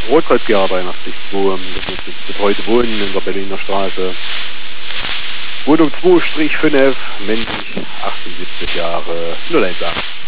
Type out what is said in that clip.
Rotkreuz GA83 2, betreute Wohnen in der Berliner Straße. Wohnung 2-5, männlich, 78 Jahre, 018.